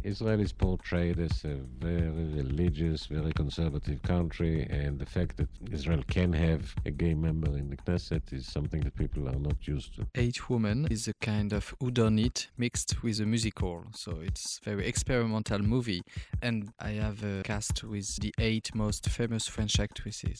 Israel is portrayed as a very religious, very conservative country, and the fact that Israel can have a gay member in the Knesset is something that people are not used to. Eight Women is a kind of whodunit mixed with a musical, so it's a very experimental movie, and I have a cast with the 8 most famous French actresses.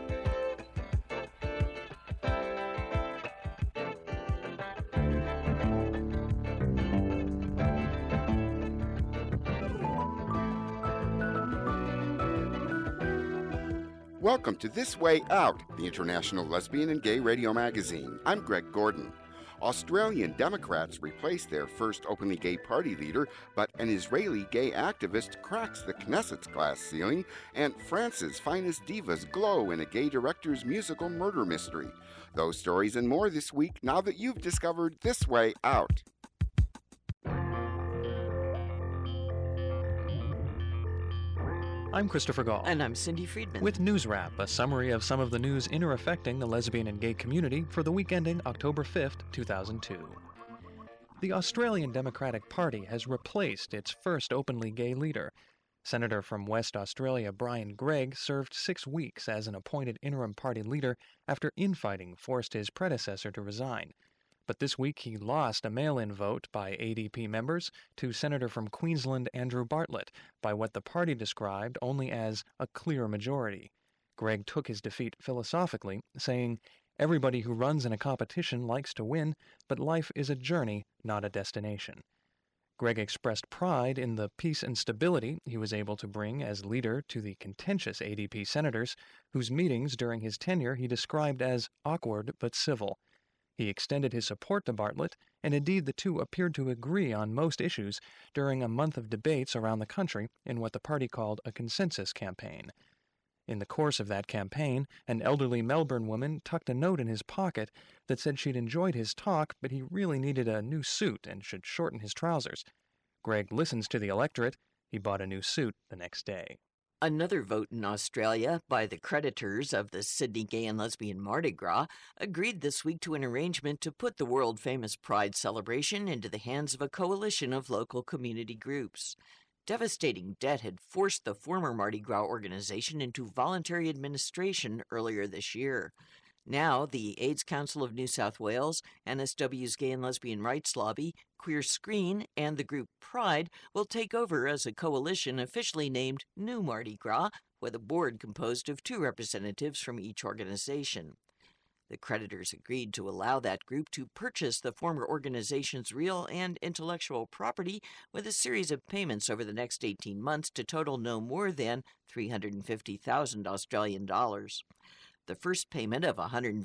Welcome to This Way Out, the international lesbian and gay radio magazine. I'm Greg Gordon. Australian Democrats replace their first openly gay party leader, but an Israeli gay activist cracks the Knesset's glass ceiling, and France's finest divas glow in a gay director's musical murder mystery. Those stories and more this week now that you've discovered This Way Out. I'm Christopher Gall. And I'm Cindy Friedman. With News Wrap, a summary of some of the news affecting the lesbian and gay community for the week ending October 5th, 2002. The Australian Democratic Party has replaced its first openly gay leader. Senator from West Australia Brian Gregg served 6 weeks as an appointed interim party leader after infighting forced his predecessor to resign. But this week he lost a mail-in vote by ADP members to Senator from Queensland Andrew Bartlett by what the party described only as a clear majority. Gregg took his defeat philosophically, saying, "Everybody who runs in a competition likes to win, but life is a journey, not a destination." Gregg expressed pride in the peace and stability he was able to bring as leader to the contentious ADP senators, whose meetings during his tenure he described as awkward but civil. He extended his support to Bartlett, and indeed the two appeared to agree on most issues during a month of debates around the country in what the party called a consensus campaign. In the course of that campaign, an elderly Melbourne woman tucked a note in his pocket that said she'd enjoyed his talk, but he really needed a new suit and should shorten his trousers. Gregg listens to the electorate. He bought a new suit the next day. Another vote in Australia by the creditors of the Sydney Gay and Lesbian Mardi Gras agreed this week to an arrangement to put the world-famous Pride celebration into the hands of a coalition of local community groups. Devastating debt had forced the former Mardi Gras organization into voluntary administration earlier this year. Now, the AIDS Council of New South Wales, NSW's Gay and Lesbian Rights Lobby, Queer Screen, and the group Pride will take over as a coalition officially named New Mardi Gras, with a board composed of 2 representatives from each organization. The creditors agreed to allow that group to purchase the former organization's real and intellectual property with a series of payments over the next 18 months to total no more than $350,000 Australian dollars. The first payment of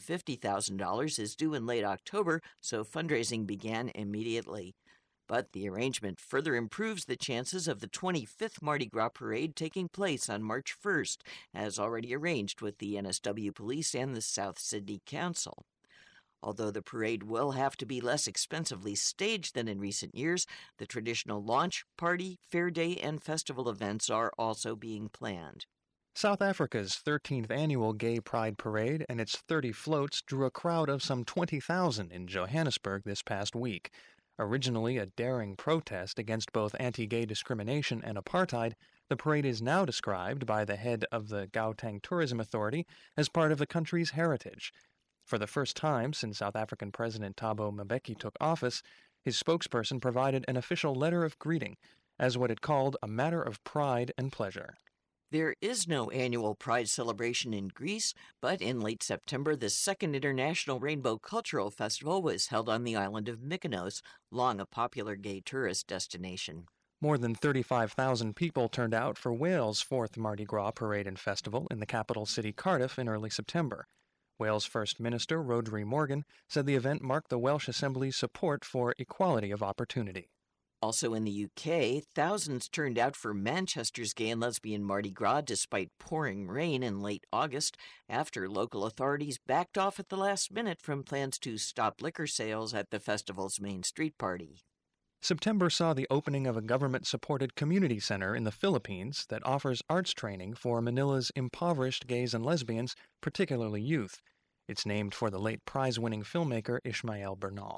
$150,000 is due in late October, so fundraising began immediately. But the arrangement further improves the chances of the 25th Mardi Gras parade taking place on March 1st, as already arranged with the NSW Police and the South Sydney Council. Although the parade will have to be less expensively staged than in recent years, the traditional launch, party, fair day, and festival events are also being planned. South Africa's 13th annual Gay Pride Parade and its 30 floats drew a crowd of some 20,000 in Johannesburg this past week. Originally a daring protest against both anti-gay discrimination and apartheid, the parade is now described by the head of the Gauteng Tourism Authority as part of the country's heritage. For the first time since South African President Thabo Mbeki took office, his spokesperson provided an official letter of greeting as what it called a matter of pride and pleasure. There is no annual Pride celebration in Greece, but in late September, the second International Rainbow Cultural Festival was held on the island of Mykonos, long a popular gay tourist destination. More than 35,000 people turned out for Wales' 4th Mardi Gras Parade and Festival in the capital city Cardiff in early September. Wales First Minister Rhodri Morgan said the event marked the Welsh Assembly's support for equality of opportunity. Also in the UK, thousands turned out for Manchester's Gay and Lesbian Mardi Gras despite pouring rain in late August after local authorities backed off at the last minute from plans to stop liquor sales at the festival's main street party. September saw the opening of a government-supported community center in the Philippines that offers arts training for Manila's impoverished gays and lesbians, particularly youth. It's named for the late prize-winning filmmaker Ishmael Bernal.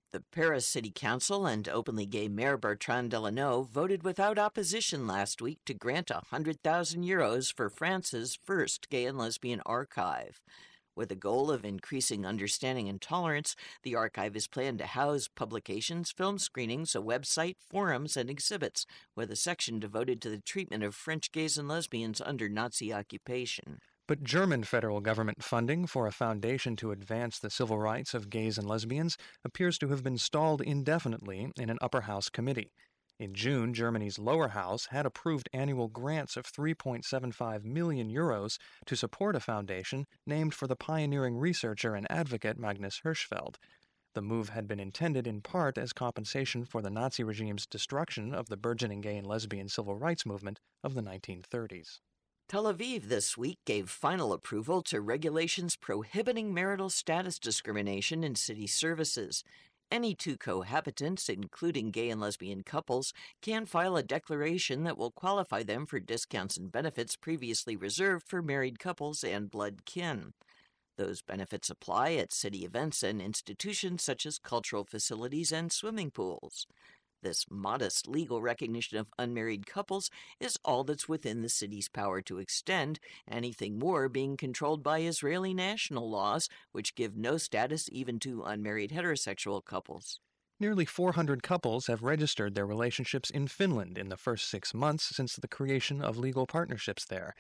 The Paris City Council and openly gay Mayor Bertrand Delanoë voted without opposition last week to grant 100,000 euros for France's first gay and lesbian archive. With a goal of increasing understanding and tolerance, the archive is planned to house publications, film screenings, a website, forums, and exhibits, with a section devoted to the treatment of French gays and lesbians under Nazi occupation. But German federal government funding for a foundation to advance the civil rights of gays and lesbians appears to have been stalled indefinitely in an upper house committee. In June, Germany's lower house had approved annual grants of 3.75 million euros to support a foundation named for the pioneering researcher and advocate Magnus Hirschfeld. The move had been intended in part as compensation for the Nazi regime's destruction of the burgeoning gay and lesbian civil rights movement of the 1930s. Tel Aviv this week gave final approval to regulations prohibiting marital status discrimination in city services. Any two cohabitants, including gay and lesbian couples, can file a declaration that will qualify them for discounts and benefits previously reserved for married couples and blood kin. Those benefits apply at city events and institutions such as cultural facilities and swimming pools. This modest legal recognition of unmarried couples is all that's within the city's power to extend, anything more being controlled by Israeli national laws, which give no status even to unmarried heterosexual couples. Nearly 400 couples have registered their relationships in Finland in the first 6 months since the creation of legal partnerships there.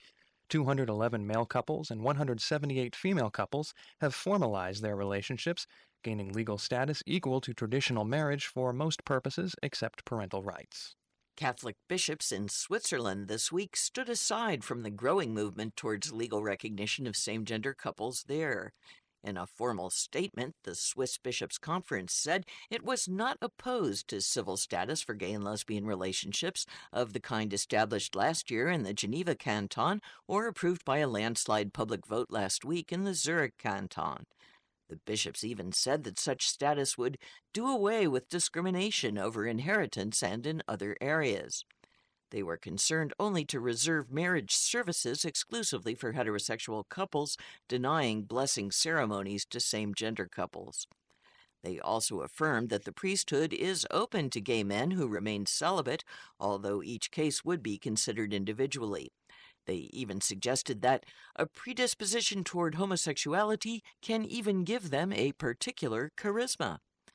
211 male couples and 178 female couples have formalized their relationships, gaining legal status equal to traditional marriage for most purposes except parental rights. Catholic bishops in Switzerland this week stood aside from the growing movement towards legal recognition of same-gender couples there. In a formal statement, the Swiss Bishops' Conference said it was not opposed to civil status for gay and lesbian relationships of the kind established last year in the Geneva Canton or approved by a landslide public vote last week in the Zurich Canton. The bishops even said that such status would do away with discrimination over inheritance and in other areas. They were concerned only to reserve marriage services exclusively for heterosexual couples, denying blessing ceremonies to same-gender couples. They also affirmed that the priesthood is open to gay men who remain celibate, although each case would be considered individually. They even suggested that a predisposition toward homosexuality can even give them a particular charisma.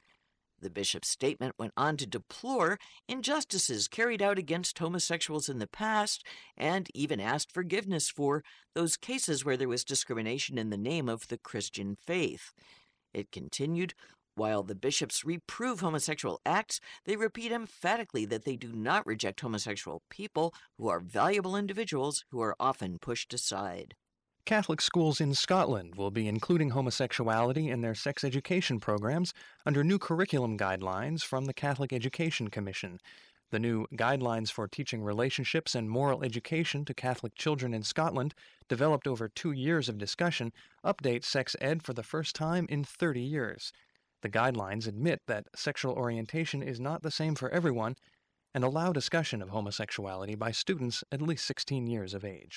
The bishop's statement went on to deplore injustices carried out against homosexuals in the past and even asked forgiveness for those cases where there was discrimination in the name of the Christian faith. It continued, while the bishops reprove homosexual acts, they repeat emphatically that they do not reject homosexual people who are valuable individuals who are often pushed aside. Catholic schools in Scotland will be including homosexuality in their sex education programs under new curriculum guidelines from the Catholic Education Commission. The new Guidelines for Teaching Relationships and Moral Education to Catholic Children in Scotland, developed over 2 years of discussion, update sex ed for the first time in 30 years. The guidelines admit that sexual orientation is not the same for everyone and allow discussion of homosexuality by students at least 16 years of age.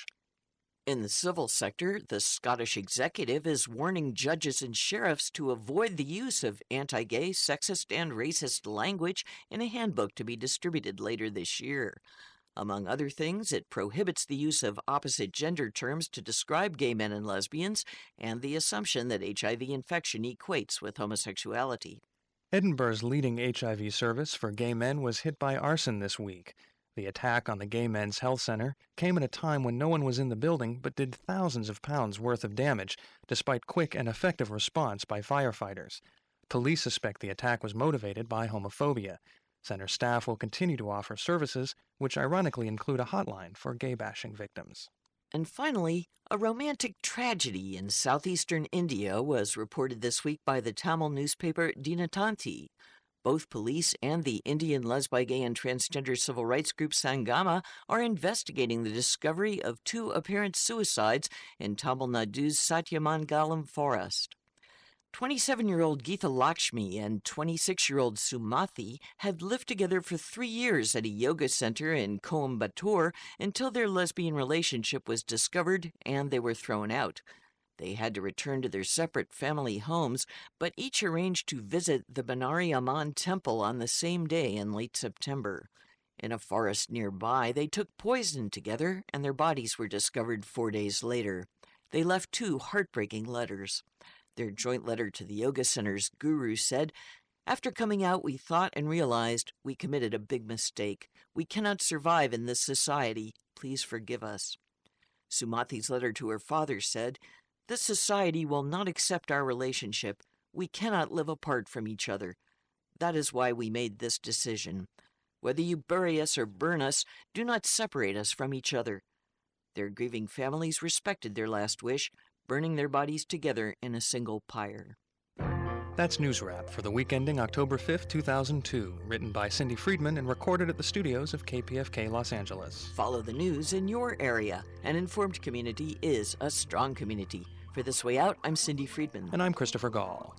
In the civil sector, the Scottish executive is warning judges and sheriffs to avoid the use of anti-gay, sexist, and racist language in a handbook to be distributed later this year. Among other things, it prohibits the use of opposite gender terms to describe gay men and lesbians and the assumption that HIV infection equates with homosexuality. Edinburgh's leading HIV service for gay men was hit by arson this week. The attack on the Gay Men's Health Center came at a time when no one was in the building but did thousands of pounds worth of damage, despite quick and effective response by firefighters. Police suspect the attack was motivated by homophobia. Center staff will continue to offer services, which ironically include a hotline for gay-bashing victims. And finally, a romantic tragedy in southeastern India was reported this week by the Tamil newspaper Dinatanti. Both police and the Indian lesbian, gay, and transgender civil rights group Sangama are investigating the discovery of 2 apparent suicides in Tamil Nadu's Satyamangalam forest. 27-year-old Geetha Lakshmi and 26-year-old Sumathi had lived together for 3 years at a yoga center in Coimbatore until their lesbian relationship was discovered and they were thrown out. They had to return to their separate family homes, but each arranged to visit the Benari Aman temple on the same day in late September. In a forest nearby, they took poison together, and their bodies were discovered 4 days later. They left 2 heartbreaking letters. Their joint letter to the yoga center's guru said, "After coming out, we thought and realized we committed a big mistake. We cannot survive in this society. Please forgive us." Sumati's letter to her father said, "This society will not accept our relationship. We cannot live apart from each other. That is why we made this decision. Whether you bury us or burn us, do not separate us from each other." Their grieving families respected their last wish, burning their bodies together in a single pyre. That's News Wrap for the week ending October 5th, 2002, written by Cindy Friedman and recorded at the studios of KPFK Los Angeles. Follow the news in your area. An informed community is a strong community. For This Way Out, I'm Cindy Friedman. And I'm Christopher Gall.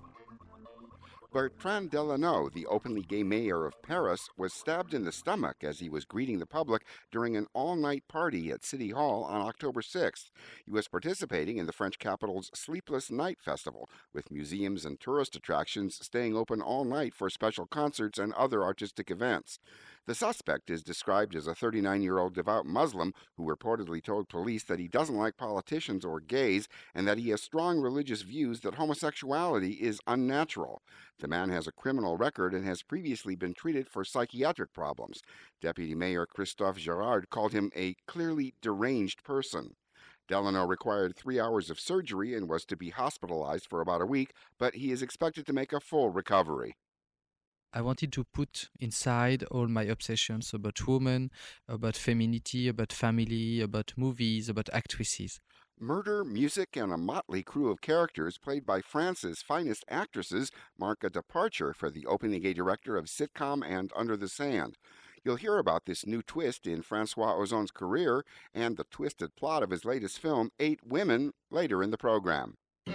Bertrand Delanoë, the openly gay mayor of Paris, was stabbed in the stomach as he was greeting the public during an all-night party at City Hall on October 6th. He was participating in the French capital's Sleepless Night Festival, with museums and tourist attractions staying open all night for special concerts and other artistic events. The suspect is described as a 39-year-old devout Muslim who reportedly told police that he doesn't like politicians or gays and that he has strong religious views that homosexuality is unnatural. The man has a criminal record and has previously been treated for psychiatric problems. Deputy Mayor Christophe Girard called him a clearly deranged person. Delanoë required 3 hours of surgery and was to be hospitalized for about a week, but he is expected to make a full recovery. I wanted to put inside all my obsessions about women, about femininity, about family, about movies, about actresses. Murder, music, and a motley crew of characters played by France's finest actresses mark a departure for the openly gay director of sitcom and Under the Sand. You'll hear about this new twist in Francois Ozon's career and the twisted plot of his latest film, 8 Women, later in the program.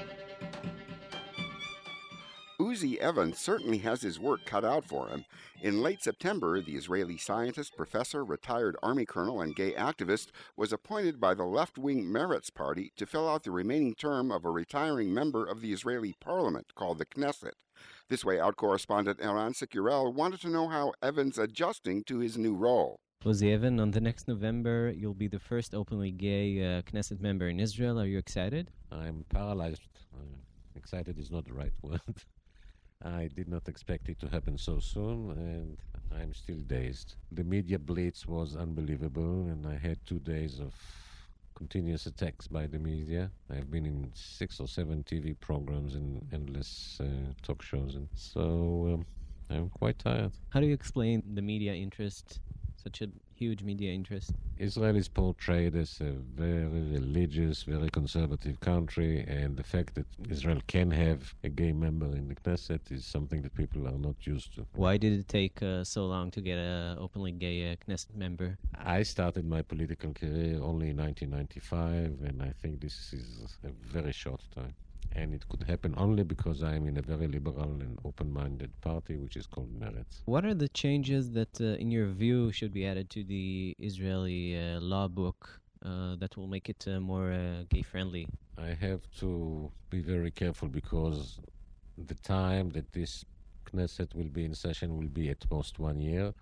Uzi Evans certainly has his work cut out for him. In late September, the Israeli scientist, professor, retired Army colonel, and gay activist was appointed by the left-wing Meretz party to fill out the remaining term of a retiring member of the Israeli parliament called the Knesset. This Way Out correspondent Eran Securel wanted to know how Evans adjusting to his new role. Uzi Evan, on the next November, you'll be the first openly gay Knesset member in Israel. Are you excited? I'm paralyzed. Excited is not the right word. I did not expect it to happen so soon, and I'm still dazed. The media blitz was unbelievable, and I had 2 days of continuous attacks by the media. I've been in 6 or 7 TV programs and endless talk shows, and so I'm quite tired. How do you explain the media interest, such a huge media interest? Israel is portrayed as a very religious, very conservative country, and the fact that Israel can have a gay member in the Knesset is something that people are not used to. Why did it take so long to get an openly gay Knesset member? I started my political career only in 1995, and I think this is a very short time. And it could happen only because I'm in a very liberal and open-minded party, which is called Meretz. What are the changes that, in your view, should be added to the Israeli law book that will make it more gay-friendly? I have to be very careful because the time that this Knesset will be in session will be at most 1 year.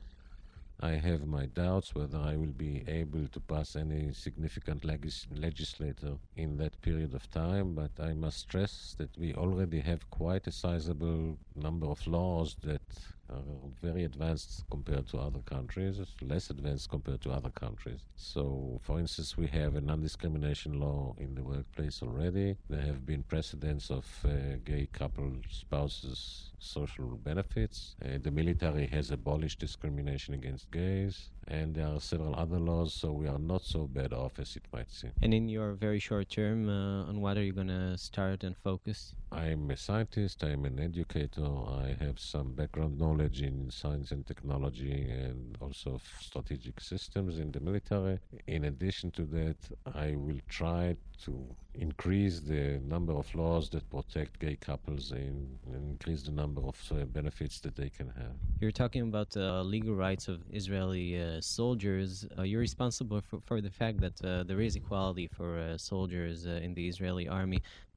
I have my doubts whether I will be able to pass any significant legislator in that period of time, but I must stress that we already have quite a sizable number of laws that are very advanced compared to other countries, less advanced compared to other countries. So, for instance, we have a non-discrimination law in the workplace already. There have been precedents of gay couple spouses' social benefits. The military has abolished discrimination against gays, and there are several other laws, so we are not so bad off as it might seem. And in your very short term, on what are you going to start and focus? I'm a scientist, I'm an educator, I have some background knowledge in science and technology and also strategic systems in the military. In addition to that, I will try to increase the number of laws that protect gay couples and increase the number of benefits that they can have. You're talking about legal rights of Israeli soldiers. You're responsible for the fact that there is equality for soldiers in the Israeli army.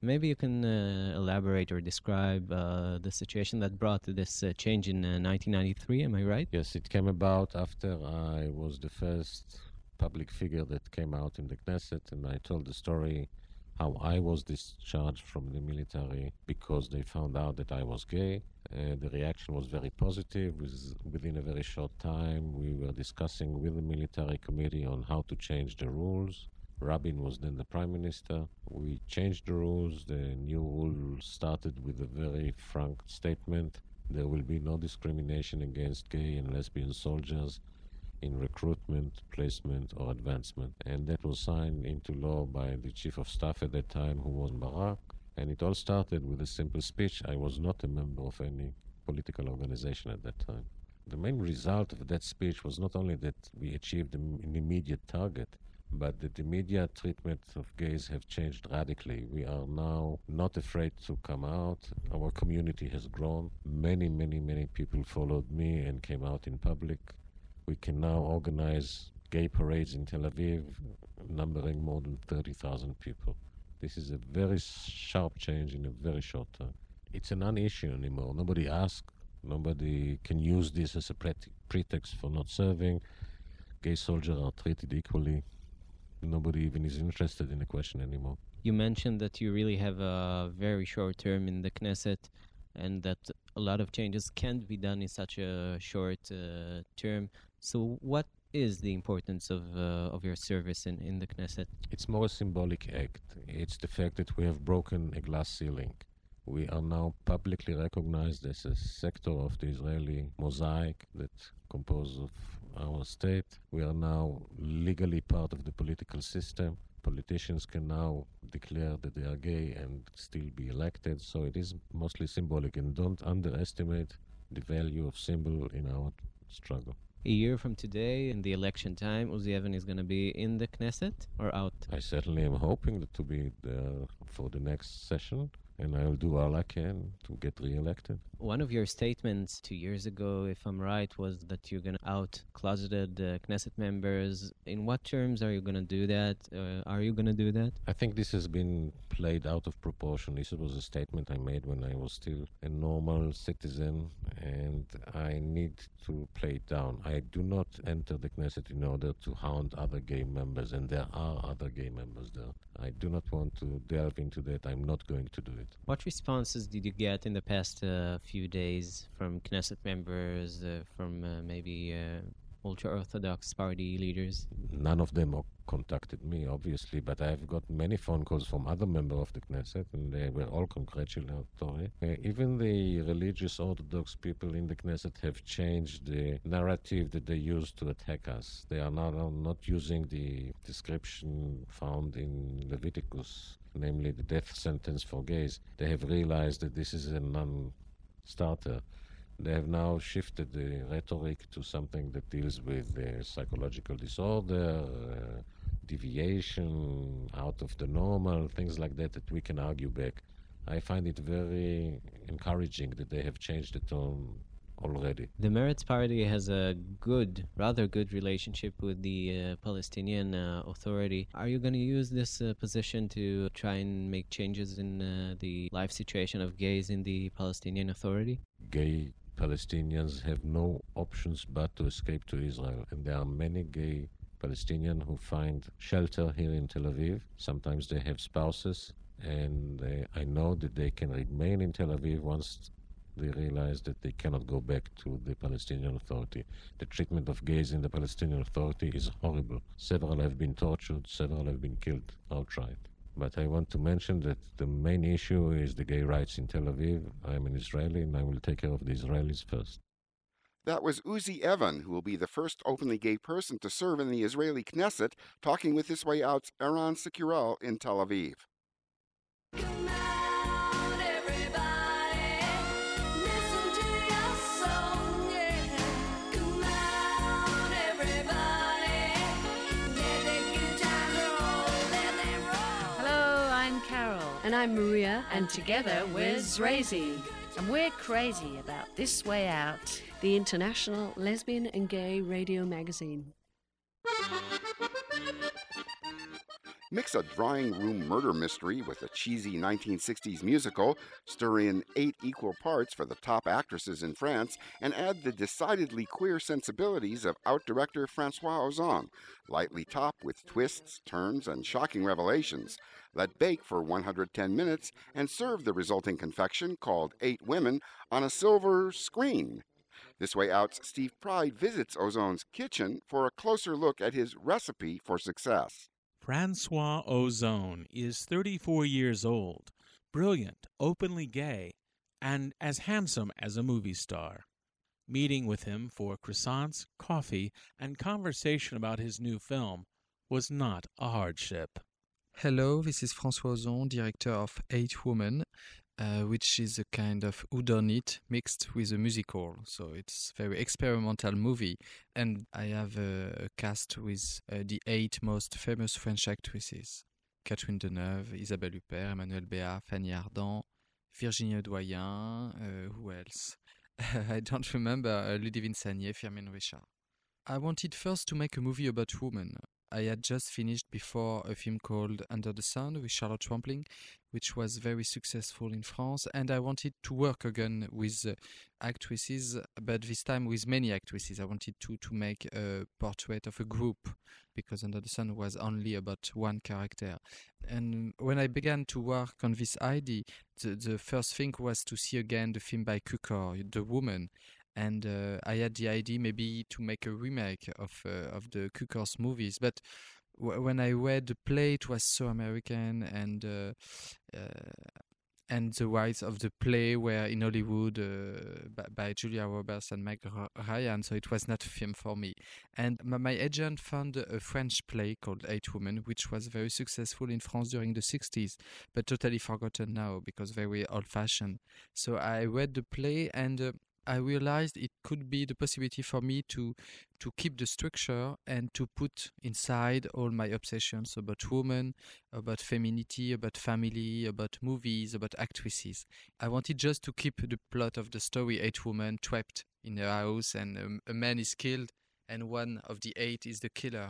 Maybe you can elaborate or describe the situation that brought this change in 1993, am I right? Yes, it came about after I was the first public figure that came out in the Knesset, and I told the story how I was discharged from the military because they found out that I was gay. The reaction was very positive. Within a very short time, we were discussing with the military committee on how to change the rules. Rabin was then the prime minister. We changed the rules. The new rule started with a very frank statement. There will be no discrimination against gay and lesbian soldiers in recruitment, placement, or advancement. And that was signed into law by the chief of staff at that time, who was Barak. And it all started with a simple speech. I was not a member of any political organization at that time. The main result of that speech was not only that we achieved an immediate target, but that the media treatment of gays have changed radically. We are now not afraid to come out. Our community has grown. Many people followed me and came out in public. We can now organize gay parades in Tel Aviv, numbering more than 30,000 people. This is a very sharp change in a very short time. It's a non-issue anymore. Nobody asks. Nobody can use this as a pretext for not serving. Gay soldiers are treated equally. Nobody even is interested in the question anymore. You mentioned that you really have a very short term in the Knesset and that a lot of changes can't be done in such a short term. So what is the importance of your service in the Knesset? It's more a symbolic act. It's the fact that we have broken a glass ceiling. We are now publicly recognized as a sector of the Israeli mosaic that composes of our state. We are now legally part of the political system. Politicians can now declare that they are gay and still be elected. So it is mostly symbolic, and don't underestimate the value of symbol in our struggle. A year from today, in the election time, Uzi Even is going to be in the Knesset or out? I certainly am hoping to be there for the next session, and I will do all I can to get re-elected. One of your statements 2 years ago, if I'm right, was that you're going to out closeted Knesset members. In what terms are you going to do that? Are you going to do that? I think this has been played out of proportion. This was a statement I made when I was still a normal citizen, and I need to play it down. I do not enter the Knesset in order to hound other gay members, and there are other gay members there. I do not want to delve into that. I'm not going to do it. What responses did you get in the past few days from Knesset members, from maybe ultra-Orthodox party leaders? None of them contacted me, obviously, but I've got many phone calls from other members of the Knesset, and they were all congratulatory. Even the religious Orthodox people in the Knesset have changed the narrative that they used to attack us. They are now not using the description found in Leviticus, namely the death sentence for gays. They have realized that this is a non-starter. They have now shifted the rhetoric to something that deals with psychological disorder, deviation out of the normal, things like that we can argue back. I find it very encouraging that they have changed the tone already. The Meretz Party has a rather good relationship with the Palestinian Authority. Are you going to use this position to try and make changes in the life situation of gays in the Palestinian Authority? Gay Palestinians have no options but to escape to Israel, and there are many gay Palestinians who find shelter here in Tel Aviv. Sometimes they have spouses, and I know that they can remain in Tel Aviv once they realize that they cannot go back to the Palestinian Authority. The treatment of gays in the Palestinian Authority is horrible. Several have been tortured, several have been killed outright. But I want to mention that the main issue is the gay rights in Tel Aviv. I'm an Israeli, and I will take care of the Israelis first. That was Uzi Even, who will be the first openly gay person to serve in the Israeli Knesset, talking with This Way Out's Eran Securel in Tel Aviv. Come out, everybody, listen to your song, yeah. Come out, everybody, let the guitar roll, let it roll. Hello, I'm Carol. And I'm Maria. And together we're Zrazy. And we're crazy about This Way Out, The international lesbian and gay radio magazine. Mix a drawing room murder mystery with a cheesy 1960s musical, stir in 8 equal parts for the top actresses in France, and add the decidedly queer sensibilities of out director Francois Ozon. Lightly top with twists, turns, and shocking revelations. Let bake for 110 minutes and serve the resulting confection called 8 Women on a silver screen. This Way Out's Steve Pride visits Ozon's kitchen for a closer look at his recipe for success. Francois Ozon is 34 years old, brilliant, openly gay, and as handsome as a movie star. Meeting with him for croissants, coffee, and conversation about his new film was not a hardship. Hello, this is François Ozon, director of 8 Women, which is a kind of whodunit mixed with a musical. So it's a very experimental movie. And I have a cast with the 8 most famous French actresses. Catherine Deneuve, Isabelle Huppert, Emmanuelle Béat, Fanny Ardant, Virginie Doyen, who else? I don't remember, Ludivine Sagnier, Firmin Richard. I wanted first to make a movie about women. I had just finished before a film called Under the Sun with Charlotte Rampling, which was very successful in France, and I wanted to work again with actresses, but this time with many actresses. I wanted to make a portrait of a group, because Under the Sun was only about one character. And when I began to work on this idea, the first thing was to see again the film by Cukor, The Woman. And I had the idea maybe to make a remake of the Cukor's movies, but when I read the play, it was so American, and the rights of the play were in Hollywood by Julia Roberts and Meg Ryan, so it was not a film for me. And my agent found a French play called 8 Women, which was very successful in France during the 60s, but totally forgotten now because very old-fashioned. So I read the play and I realized it could be the possibility for me to keep the structure and to put inside all my obsessions about women, about femininity, about family, about movies, about actresses. I wanted just to keep the plot of the story, 8 women trapped in a house and a man is killed and one of the 8 is the killer.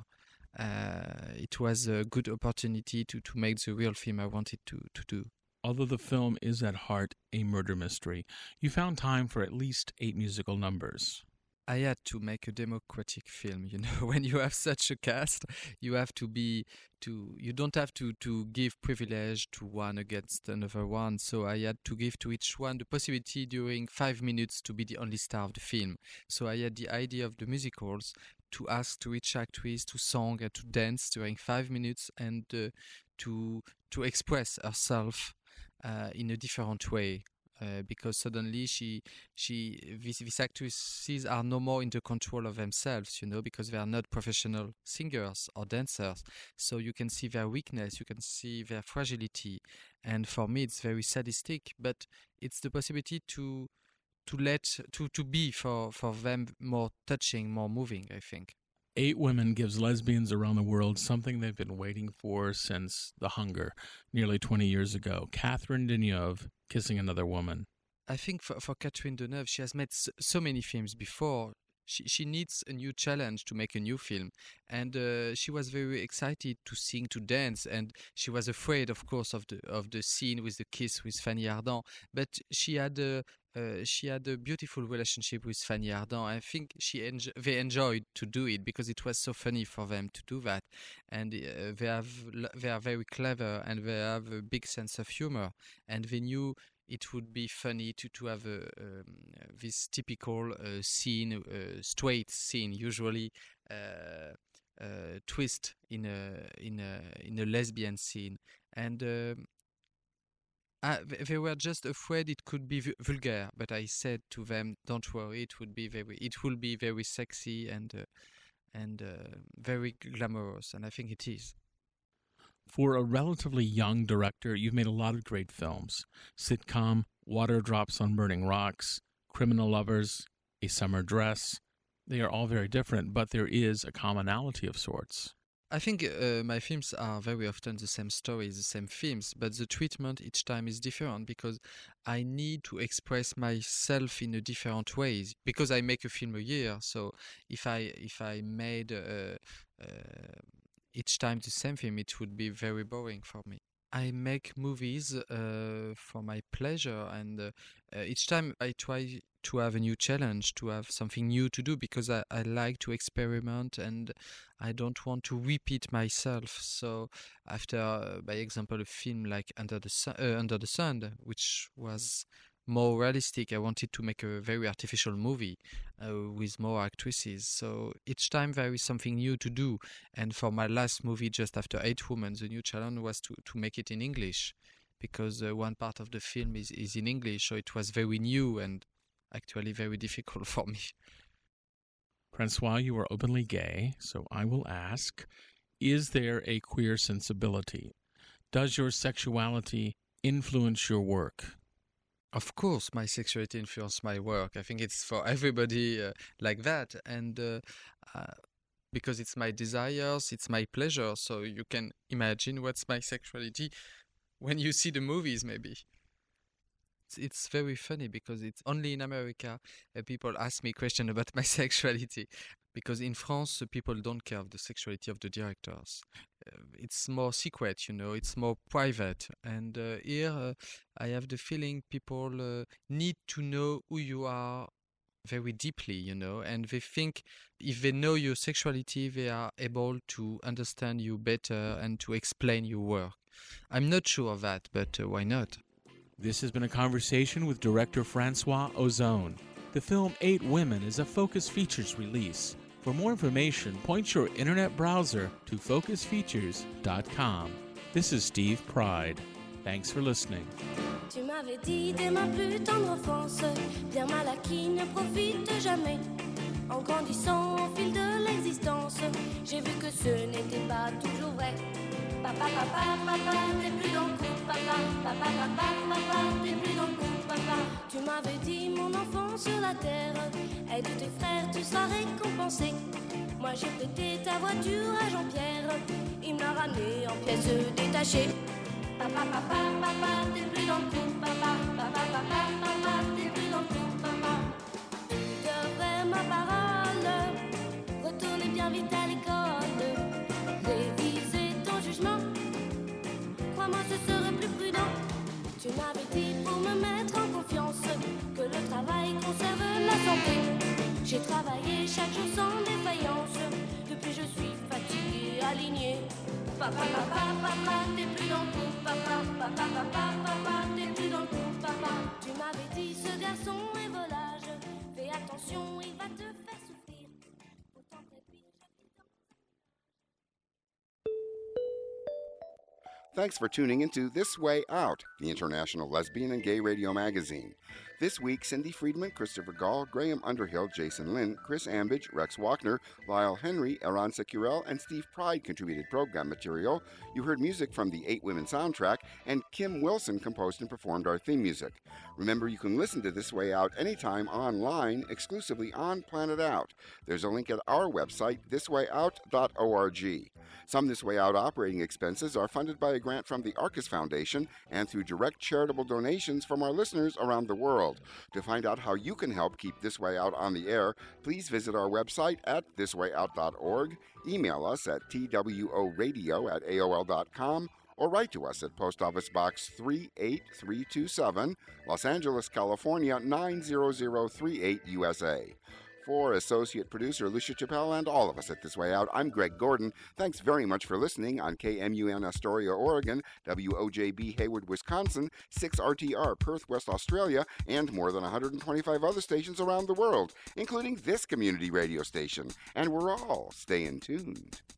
It was a good opportunity to make the real film I wanted to do. Although the film is at heart a murder mystery, you found time for at least 8 musical numbers. I had to make a democratic film. You know, when you have such a cast, you have to you don't have to give privilege to one against another one. So I had to give to each one the possibility during 5 minutes to be the only star of the film. So I had the idea of the musicals to ask to each actress to sing and to dance during 5 minutes and to express herself in a different way, because suddenly these actresses are no more in the control of themselves, you know, because they are not professional singers or dancers. So you can see their weakness, you can see their fragility, and for me it's very sadistic. But it's the possibility to be for them more touching, more moving, I think. 8 Women gives lesbians around the world something they've been waiting for since The Hunger, nearly 20 years ago. Catherine Deneuve, Kissing Another Woman. I think for Catherine Deneuve, she has made so many films before. She needs a new challenge to make a new film. And she was very excited to sing, to dance. And she was afraid, of course, of the scene with the kiss with Fanny Ardant. But she had a beautiful relationship with Fanny Ardant. I think they enjoyed to do it because it was so funny for them to do that. And they are very clever and they have a big sense of humor. And they knew it would be funny to have this typical scene, straight scene, usually twist in a lesbian scene. And they were just afraid it could be vulgar, but I said to them, "Don't worry, it will be very sexy and very glamorous," and I think it is. For a relatively young director, you've made a lot of great films. Sitcom, Water Drops on Burning Rocks, Criminal Lovers, A Summer Dress. They are all very different, but there is a commonality of sorts. I think my films are very often the same stories, the same themes, but the treatment each time is different because I need to express myself in a different ways because I make a film a year. So if I made each time the same film, it would be very boring for me. I make movies for my pleasure, and each time I try to have a new challenge, to have something new to do, because I like to experiment and I don't want to repeat myself. So after, by example, a film like Under the Sun, which was more realistic, I wanted to make a very artificial movie with more actresses. So each time there is something new to do. And for my last movie, just after 8 Women, the new challenge was to make it in English, because one part of the film is in English. So it was very new and actually very difficult for me. Francois, you are openly gay, so I will ask, is there a queer sensibility? Does your sexuality influence your work? Of course, my sexuality influences my work. I think it's for everybody like that. And because it's my desires, it's my pleasure. So you can imagine what's my sexuality when you see the movies, maybe. It's very funny because it's only in America people ask me questions about my sexuality. Because in France, people don't care of the sexuality of the directors. It's more secret, it's more private. And here, I have the feeling people need to know who you are very deeply, and they think if they know your sexuality, they are able to understand you better and to explain your work. I'm not sure of that, but why not? This has been a conversation with director Francois Ozon. The film 8 Women is a Focus Features release. For more information, point your internet browser to focusfeatures.com. This is Steve Pride. Thanks for listening. Tu m'avais dit dès ma plus tendre enfance, bien mal acquis ne profite jamais. En grandissant au fil de l'existence, j'ai vu que ce n'était pas toujours vrai. Papa, papa, papa, t'es plus dans le coup, papa. Papa, papa, papa, t'es plus dans le coup, papa. Tu m'avais dit, mon enfant sur la terre, aide tes frères, tu seras récompensé. Moi j'ai prêté ta voiture à Jean-Pierre, il m'a ramené en pièces détachées. Papa, papa, papa, t'es plus dans le coup, papa. Papa, papa, papa, t'es plus dans le coup, papa. Tu devrais ma parole, retournez bien vite à l'école, réviser ton jugement. Crois-moi, ce serait plus prudent. Tu m'avais dit pour me mettre en confiance que le travail conserve la santé. J'ai travaillé chaque jour sans défaillance. Depuis je suis fatigué, aligné. Papa, papa, papa, t'es plus dans le coup, papa. Papa, papa, papa, t'es plus dans le coup, papa. Tu m'avais dit ce garçon est volage. Fais attention, il va te faire souffrir. Autant prévenir chaque temps. Thanks for tuning into This Way Out, the international lesbian and gay radio magazine. This week, Cindy Friedman, Christopher Gall, Graham Underhill, Jason Lynn, Chris Ambidge, Rex Walkner, Lyle Henry, Eran Securel, and Steve Pride contributed program material. You heard music from the 8 Women soundtrack, and Kim Wilson composed and performed our theme music. Remember, you can listen to This Way Out anytime online, exclusively on Planet Out. There's a link at our website, thiswayout.org. Some This Way Out operating expenses are funded by a grant from the Arcus Foundation and through direct charitable donations from our listeners around the world. To find out how you can help keep This Way Out on the air, please visit our website at thiswayout.org, email us at tworadio@aol.com, or write to us at Post Office Box 38327, Los Angeles, California 90038, USA. For associate producer Lucia Chappelle and all of us at This Way Out, I'm Greg Gordon. Thanks very much for listening on KMUN Astoria, Oregon, WOJB Hayward, Wisconsin, 6RTR Perth, West Australia, and more than 125 other stations around the world, including this community radio station. And we're all staying tuned.